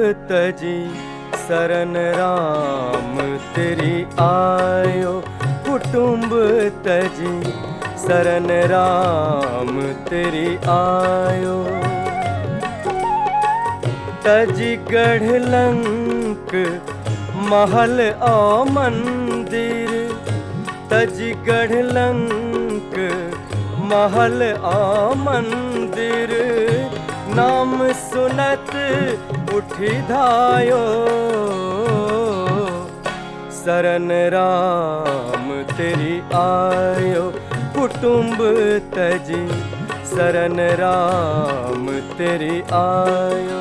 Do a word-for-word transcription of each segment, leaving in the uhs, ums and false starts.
तजी शरण राम तेरी आयो, कुटुंब तजी शरण राम तेरी आयो। तजी गढ़ लंक महल और मंदिर, तजी गढ़ लंक महल और मंदिर, नाम सुनत उठी धायो, शरण राम तेरी आयो, कुटुंब तजी शरण राम तेरी आयो।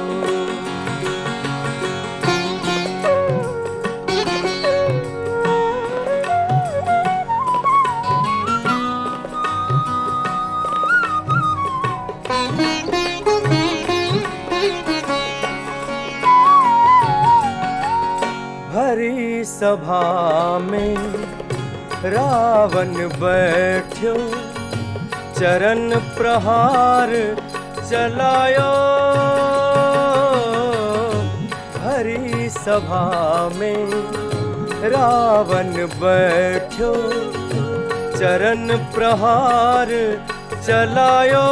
भरी सभा में रावण बैठ्यो, चरण प्रहार चलायो। भरी सभा में रावण बैठ्यो, चरण प्रहार चलायो।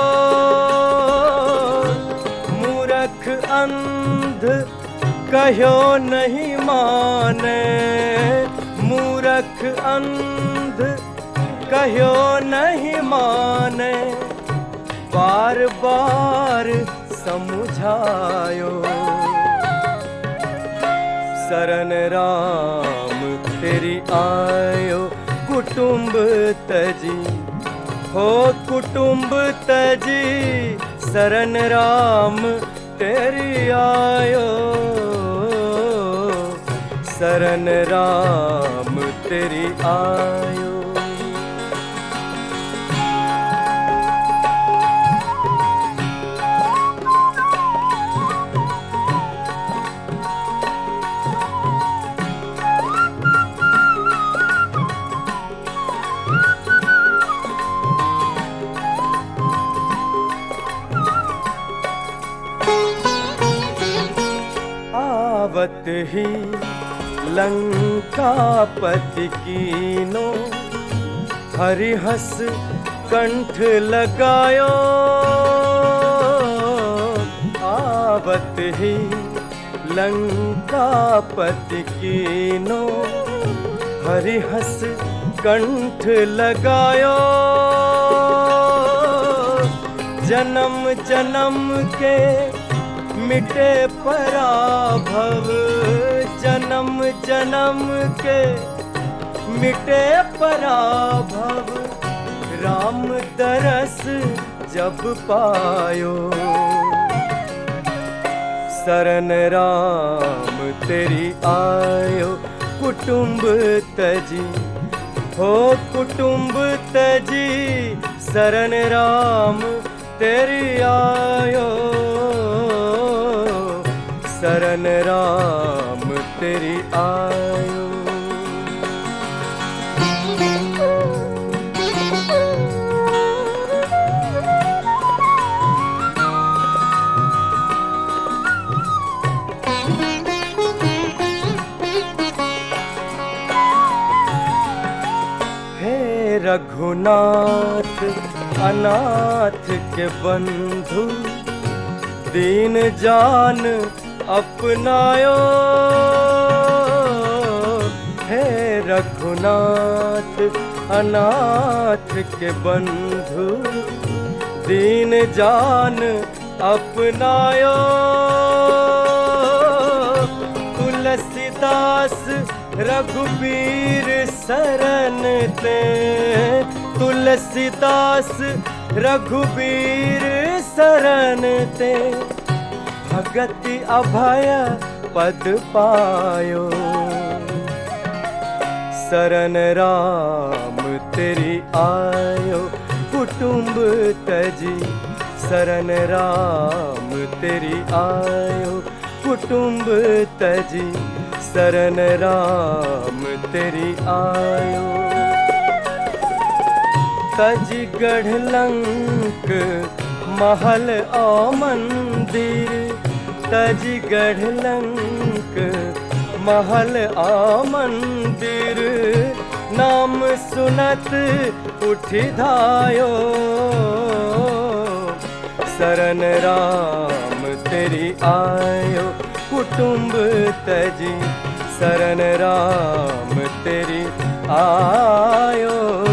मूर्ख अंध कहो नहीं माने, मूर्ख अंध कहो नहीं माने, बार बार समझायो, शरण राम तेरी आयो, कुटुंब तजी हो कुटुंब तजी शरण राम तेरी आयो, शरण राम तेरी आयो। आवत ही लंकापति कीनो, हरिहस कंठ लगायो। आवत ही लंकापति कीनो, हरिहस कंठ लगायो। जन्म जन्म के मिटे पराभव, जन्म जन्म के मिटे पराभव, राम दरस जब पायो, शरण राम तेरी आयो, कुटुंब तजी हो कुटुंब तजी शरण राम तेरी आयो, शरण राम तेरी आयो। हे रघुनाथ अनाथ के बंधु, दीन जान अपनायो। हे रघुनाथ अनाथ के बंधु, दीन जान अपनायो। तुलसीदास रघुबीर शरण ते, तुलसीदास रघुबीर शरण ते, भगति अभय पद पायो, शरण राम तेरी आयो, कुटुंब तजी शरण राम तेरी आयो, कुटुंब तजी शरण राम तेरी आयो। तजी गढ़ लंक महल और मंदिर, तजी गढ़ लंक महल आ मंदिर, नाम सुनत उठी धायो। शरण राम तेरी आयो, कुटुंब तजी शरण राम तेरी आयो।